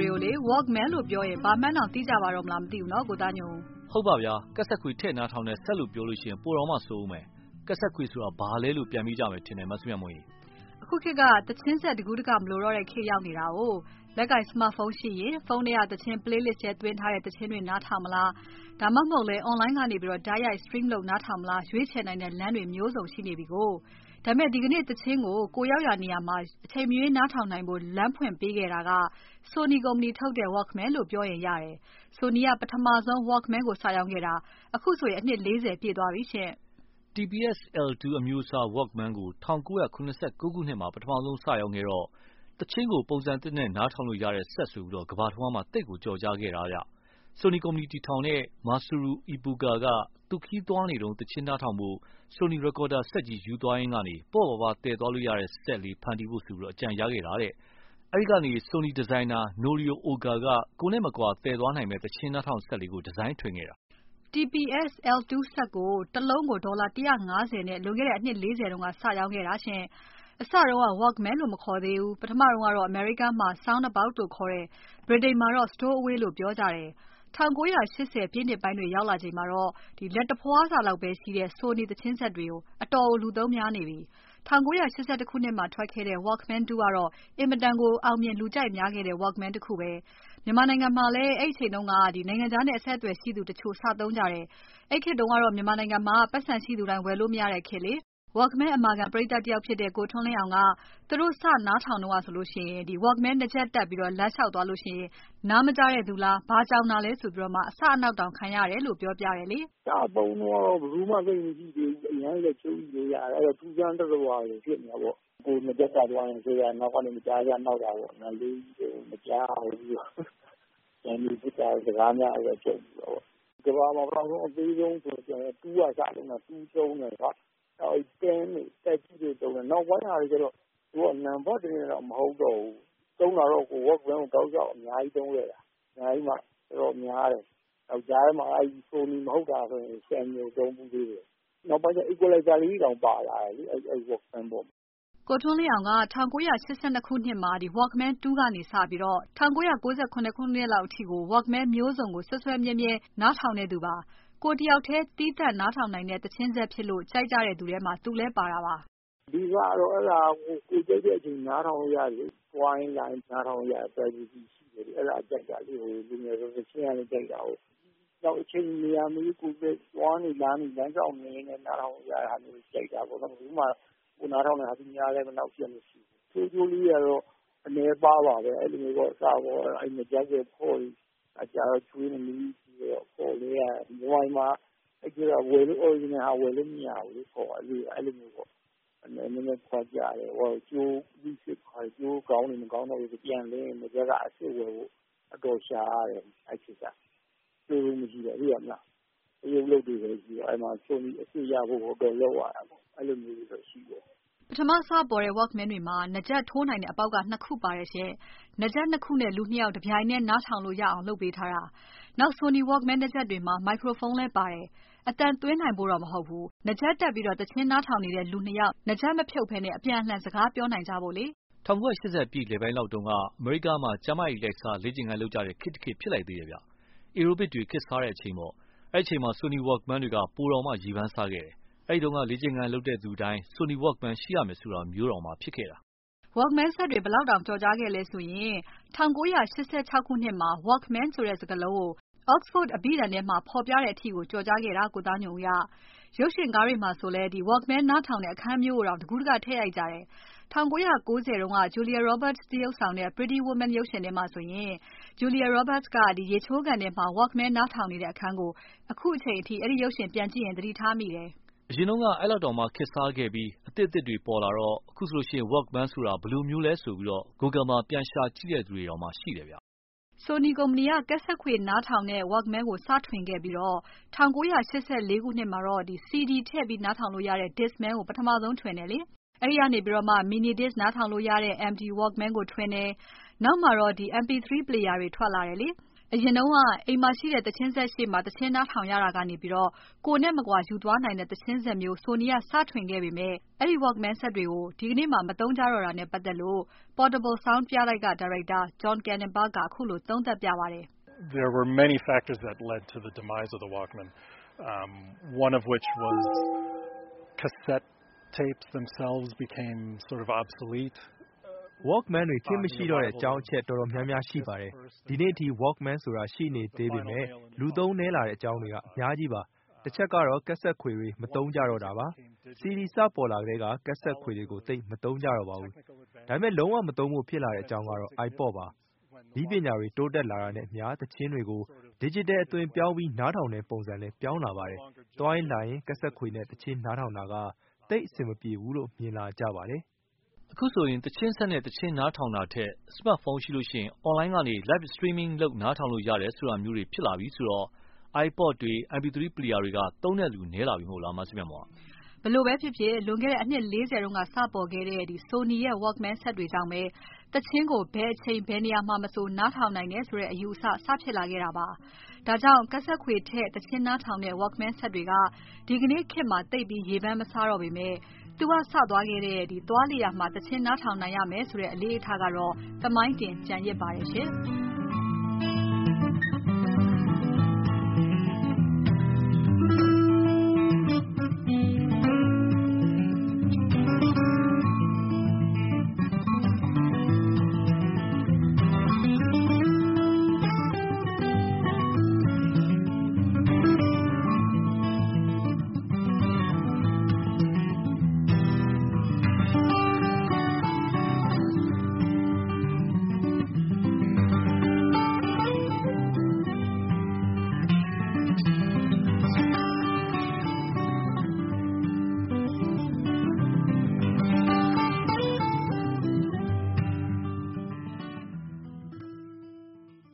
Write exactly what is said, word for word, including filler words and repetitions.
တွေကိုလေ Walkman လို့ပြောရင်ဘာမှန်းတောင်သိကြပါတော့မလားမသိဘူးနော်ကိုသားညုံဟုတ်ပါဗျာကက်ဆက်ခွေထည့်နားထောင်တဲ့ဆက်လို့ပြောလို့ရှိရင်ပိုတော်မှစိုးဦးမယ်ကက်ဆက်ခွေဆိုတာဘာလဲလို့ပြန်ပြီးကြမယ်ထင်တယ်မဆုမြတ်မွန်ကြီးအခုခေတ်ကတချင်းဆက်တကူးတကမလို့တော့တဲ့ခေတ်ရောက်နေတာ哦လက်ကင် smartphone ရှိရင်ဖုန်းထဲကတချင်း playlist ထဲသွင်းထားတဲ့တချင်းတွေနားထောင်မလားဒါမှမဟုတ်လဲ online ကနေပြီးတော့တိုက်ရိုက် stream လုပ်နားထောင်မလားရွေးချယ်နိုင်တဲ့လမ်းတွေမျိုးစုံရှိနေပြီကိုဒါပေမဲ့ဒီကနေ့တချင်းကိုကိုရောက်ရနေရမှာအချိန်မရွေးနားထောင်နိုင်ဖို့လမ်းဖွင့်ပေးခဲ့တာက Sony ကုမ္ပဏီထုတ်တဲ့ Walkman လို့ပြောရင်ရတယ် Sony ကပထမဆုံး Walkman ကိုစရောင်းခဲ့တာအခုဆိုရင်အနှစ်၄၀ပြည့်သွားပြီရှင့် T P S L two အမျိုးအစား Walkman ကို၁၉၇၉ခုနှစ်မှာပထမဆုံးစရောင်းခဲ့တော့တချင်းကိုပုံစံသစ်နဲ့နားထောင်လို့ရတဲ့ဆက်ဆိုပြီးတော့ကမ္ဘာတစ်ဝန်းမှာတိတ်ကိုကြော်ကြားခဲ့တာဗျ Sony ကုမ္ပဏီတည်ထောင်တဲ့ Masaru Ibuka ကသူခီးသွားနေတုန်းတချင်းနားထောင်ဖို့ Sony Recorder စက်ကြီးယူသွားရင်းကနေပေါ့ပါပါတည်သွားလို့ရတဲ့စက်လေးဖန်တီးဖို့ဆိုပြီးတော့အကြံရခဲ့တာတဲ့အဲဒီကနေ Sony ဒီဇိုင်နာ Norio Ohga ကကိုနဲ့မကွာတည်သွားနိုင်မဲ့တချင်းနားထောင်စက်လေးကိုဒီဇိုင်းထွင်ခဲ့တာ T P S L two စက်ကိုတစ်လုံးကိုဒေါ်လာone hundred fiftyနဲ့လွန်ခဲ့တဲ့အနှစ်၄၀တုန်းကစရောင်းခဲ့တာရှင်အစတုန်းက Walkman လို့မခေါ်သေးဘူးပထမတုန်းကတော့ America မှာ Soundabout လို့ခေါ်တယ် Britain မှာတော့ Stowaway လို့ပြောကြတယ်one thousand nine hundred eightyပြည့်နှစ်ပိုင်းတွေရောက်လာချိန်မှာတော့ဒီလက်တဖွားစာလောက်ပဲရှိတဲ့ Sony သချင်းဆက်တွေကိုအတော်ကိုလူသုံးများနေပြီone thousand nine hundred eighty-oneခုနှစ်မှာထွက်ခဲ့တဲ့ Walkman two ကတော့အင်မတန်ကိုအောင်မြင်လူကြိုက်များခဲ့တဲ့ Walkman တစ်ခုပဲမြန်မာနိုင်ငံမှာလည်းအဲ့ဒီအချိန်တုန်းကဒီနိုင်ငံခြားနဲ့အဆက်အသွယ်ရှိသူတချို့စသုံးကြတယ်အဲ့ခေတ်တုန်းကတော့မြန်မာနိုင်ငံမှာပတ်စံရှိသူတိုင်းဝယ်လို့မရတဲ့ခေတ်လေ Walkman အမာခံပရိသတ်တယောက်ဖြစ်တဲ့ကိုထွန်းလင်းအောင်ကသူတို့စနားထောင်တော့ဆိုလို့ရှိရင်ဒီ Walkman တစ်ချက်တက်ပြီးတော့လမ်းလျှောက်သွားလို့ရှိရင်နားမကြားတဲ့သူလားဘာကြောင်တာလဲဆိုပြီးတော့မှအစအနောက်တောင်ခံရတယ်လို့ပြောပြတယ်လေစပုံတော့ဘယ်သူမှသိမရှိသေးဘူးအရင်လည်းချုပ်ပြီးလို့ရတယ်အဲ့တော့သူစမ်းတတော်ပါလို့ဖြစ်နေတာပေါ့ကိုမကြက်တာတော့ရင်ဆိုရနောက်ကနေမကြားကြနောက်တာပေါ့နော်လေးမကြားဘူးကျန်ဒီစကားစကားများအဲ့ချုပ်ပြီးတော့ကဘာမှာတော့အသေးဆုံးဆိုတော့တူးရစားလို့နော်တူးသုံးတယ်ကအဲ့တင်းနေတက်ကြည့်တွေတုံးတယ်နောက်ပိုင်းဟာတွေကျတော့သူကနံပါတ်တွေတော့မဟုတ်တော့ဘူးသုံးတာတော့ကို Walkman ကိုတောက်လျှောက်အများကြီးသုံးရတာအများကြီးမှတော့များတယ်နောက်ကြားမှာအဲ့ဒီ Sony မဟုတ်တာဆိုရင်ဆယ်မျိုးသုံးဘူးသေးတယ်နောက်ပိုင်းကျ equalizer လေးတောင်ပါလာတယ်လေအဲ့အဲ့ Walkman ပေါ့ကိုထွန်းလင်းအောင်ကone thousand nine hundred eighty-twoခုနှစ်မှာဒီ Walkman twoကနေစပြီးတော့one thousand nine hundred ninety-sevenခုနှစ်လောက်အထိကို Walkman မျိုးစုံကိုဆွဲဆွဲမြဲမြဲနားထောင်နေသူပါကိုတယောက်တည်းတီးသန့်နားထောင်နိုင်တဲ့တချင်းဆက်ဖြစ်လို့ကြိုက်ကြတဲ့သူထဲမှာသူလဲပါတာပါဒီကတော့အဲ့ဒါကိုကိုကြိုက်တဲ့အချိန်နားထောင်ရတယ် point line နားထောင်ရ privacy ရှိတယ်အဲ့ဒါကြိုက်တာလေးဟိုလူငယ်ဆိုချင်းရလေးကြိုက်တာဟုတ်နောက်အချိန်နေရာမျိုးကိုပဲသွားနေလားနေလမ်းကြောင်းနေနေနားထောင်ရတာမျိုးကြိုက်တာပေါ့နော်ဒီမှာကိုနားထောင်နေတာသူများလည်းမနောက်ပြတ်မရှိဘူးချိုးချိုးလေးရတော့အနေပါပါပဲအဲ့လိုမျိုးတော့စာပေါ်အဲ့မကြက်ရဲ့ဖို့အကြတော့ချွေးနေပြီးတော့ပေါ်လေးရဒီဝိုင်းမှာအဲ့ကျတော့ဝယ်လို့ original ဟာဝယ်လို့မရဘူးလေပေါ်အဲ့လိုအဲ့လိုမျိုးပေါ့အနေနဲ့ခွာကြတယ်ဟိုကျိုးပြီးစစ်ခွာကျိုးကောင်းနေမကောင်းတော့ဘူးပြန်လင်းမကြက်ကအစ်စ်ဝယ်ဖို့အတော်ရှားရတယ်အဲ့ချစ်တာကျိုးမရှိတယ်ဟုတ်ရမလားအယုတ်လုပ်တွေပဲရှိတော့အဲ့မှာဆိုပြီးအစ်စ်ရဖို့တော့လောက်ရတာပေါ့အဲ့လိုမျိုးတော့ရှိတယ်ပထမစပေါ်တဲ့ Walkman တွေမှာနှကြက်ထိုးနိုင်တဲ့အပေါက်ကနှစ်ခုပါတယ်ရှင်နှကြက်နှစ်ခုနဲ့လူနှစ်ယောက်တပြိုင်တည်းနားထောင်လို့ရအောင်လုပ်ပေးထားတာနောက် Sony Walkman နှကြက်တွေမှာ microphone လဲပါတယ်အတန်သွင်းနိုင်ဖို့တော့မဟုတ်ဘူးနှကြက်တက်ပြီးတော့တချင်းနားထောင်နေတဲ့လူနှစ်ယောက်နှကြက်မဖြုတ်ဘဲနဲ့အပြန်အလှန်စကားပြောနိုင်ကြဖို့လေ one thousand nine hundred eightyပြည့်လယ်ပိုင်းလောက်တုန်းကအမေရိကမှာကျမကြီးလက်စားလေ့ကျင့်ခန်းလုပ်ကြတဲ့ခေတ်တစ်ခေတ်ဖြစ်လိုက်သေးတယ်ဗျ Aerobic တွေခေတ်စားတဲ့အချိန်ပေါ့အဲ့အချိန်မှာ Sony Walkman တွေကပိုတော်မှရေပန်းစားခဲ့တယ်အဲ့ဒီတုန်းကလေ့ကျင့်ခန်းလုပ်တဲ့သူတိုင်း Sony Walkman ရှိရမယ်ဆိုတာမျိုးတော်မှာဖြစ်ခဲ့တာ Walkman ဆက်တွေဘယ်လောက်တောင်ကြော်ကြားခဲ့လဲဆိုရင်one thousand nine hundred eighty-sixခုနှစ်မှာ Walkman ဆိုတဲ့စကားလုံးကို Oxford အဘိဓာန်ထဲမှာဖော်ပြတဲ့အထိကိုကြော်ကြားခဲ့တာကိုသားညုံရရုပ်ရှင်ကားတွေမှာဆိုလဲဒီ Walkman နားထောင်တဲ့အခန်းမျိုးကိုတောင်တကူးတကထည့်ရိုက်ကြတယ်one thousand nine hundred ninetyတုန်းက Julia Roberts တရုပ်ဆောင်တဲ့ Pretty Woman ရုပ်ရှင်ထဲမှာဆိုရင် Julia Roberts ကဒီရေချိုးကန်ထဲမှာ Walkman နားထောင်နေတဲ့အခန်းကိုအခုအချိန်အထိအဲ့ဒီရုပ်ရှင်ပြန်ကြည့်ရင်သတိထားမိတယ်အရင်ကအဲ့လောက်တောင်မှခေတ်စားခဲ့ပြီးအသစ်အသစ်တွေပေါ်လာတော့အခုဆိုလို့ရှိရင် Walkman ဆိုတာဘယ်လိုမျိုးလဲဆိုပြီးတော့ Google မှာပြန်ရှာကြည့်တဲ့သူတွေတောင်မှရှိတယ်ဗျ Sony ကုမ္ပဏီကကက်ဆက်ခွေနားထောင်တဲ့ Walkman ကိုစထွင်ခဲ့ပြီးတော့one thousand nine hundred eighty-fourခုနှစ်မှာတော့ဒီ C D ထည့်ပြီးနားထောင်လို့ရတဲ့ Discman ကိုပထမဆုံးထွင်တယ်လေအဲ့ဒီကနေပြီးတော့မှ mini disc နားထောင်လို့ရတဲ့ M D Walkman ကိုထွင်တယ်နောက်မှာတော့ဒီ M P three player တွေထွက်လာတယ်လေအရင်တုန်းကအိမ်မှာရှိတဲ့သချင်းဆက်ရှေ့မှာသချင်းနားထောင်ရတာကနေပြီးတော့ကိုယ်နဲ့မကွာယူသွားနိုင်တဲ့သချင်းဆက်မျိုး Sony ကစထွင်ခဲ့ပေမဲ့အဲ့ဒီ Walkman ဆက်တွေကိုဒီကနေ့မှမသုံးကြတော့တာနဲ့ပတ်သက်လို့ Portable Sound ပြလိုက်ကဒါရိုက်တာ John Canenberg ကအခုလိုသုံးသပ်ပြပါတယ်။ There were many factors that led to the demise of the Walkman. Um, one of which was cassette tapes themselves became sort of obsolete. Walkman တွေခင်မရှိတော့တဲ့အကြောင်းအချက်တော်တော်များများရှိပါတယ်။ဒီနေ့အထိ Walkman ဆိုတာရှိနေသေးပေမဲ့လူသုံးနေလာတဲ့အကြောင်းတွေကအများကြီးပါ။တစ်ချက်ကတော့ကက်ဆက်ခွေတွေမသုံးကြတော့တာပါ။ C D စပေါ်လာကတည်းကကက်ဆက်ခွေတွေကိုသိမသုံးကြတော့ပါဘူး။ဒါပေမဲ့လုံးဝမသုံးဖို့ဖြစ်လာတဲ့အကြောင်းကတော့ iPod ပါ။ဒီပညာတွေတိုးတက်လာတာနဲ့အများသချင်းတွေကို digital အသွင်ပြောင်းပြီးနားထောင်တဲ့ပုံစံနဲ့ပြောင်းလာပါတယ်။တွိုင်းလာရင်ကက်ဆက်ခွေနဲ့သချင်းနားထောင်တာကသိအဆင်မပြေဘူးလို့မြင်လာကြပါတယ်။အခုဆိုရင်သချင်းဆက်နဲ့သချင်းနားထောင်တာထက် smartphone ရှိလို့ရှိရင် online ကနေ live streaming လုပ်နားထောင်လို့ရတယ်ဆိုတာမျိုးတွေဖြစ်လာပြီဆိုတော့ iPod တွေ M P three player တွေကသုံးတဲ့လူနည်းလာပြီမဟုတ်လားမဆုမြတ်မောင်ဘယ်လိုပဲဖြစ်ဖြစ်လွန်ခဲ့တဲ့အနှစ်၄၀တုန်းကစပေါ်ခဲ့တဲ့ဒီ Sony ရဲ့ Walkman ဆက်တွေကြောင့်ပဲတချင်းကိုဘယ်အချိန်ဘယ်နေရာမှာမဆိုနားထောင်နိုင်တယ်ဆိုတဲ့အယူအဆစဖြစ်လာခဲ့တာပါ။ဒါကြောင့်ကက်ဆက်ခွေထက်တချင်းနားထောင်တဲ့ Walkman ဆက်တွေကဒီကနေ့ခေတ်မှာသိပ်ပြီးရေပန်းမစားတော့ပေမဲ့သူကစသွားခဲ့တဲ့ဒီသွားလျာမှာတချင်းနားထောင်နိုင်ရမယ်ဆိုတဲ့အလေးအထားကတော့သမိုင်းတင်ကျန်ရစ်ပါတယ်ရှင်။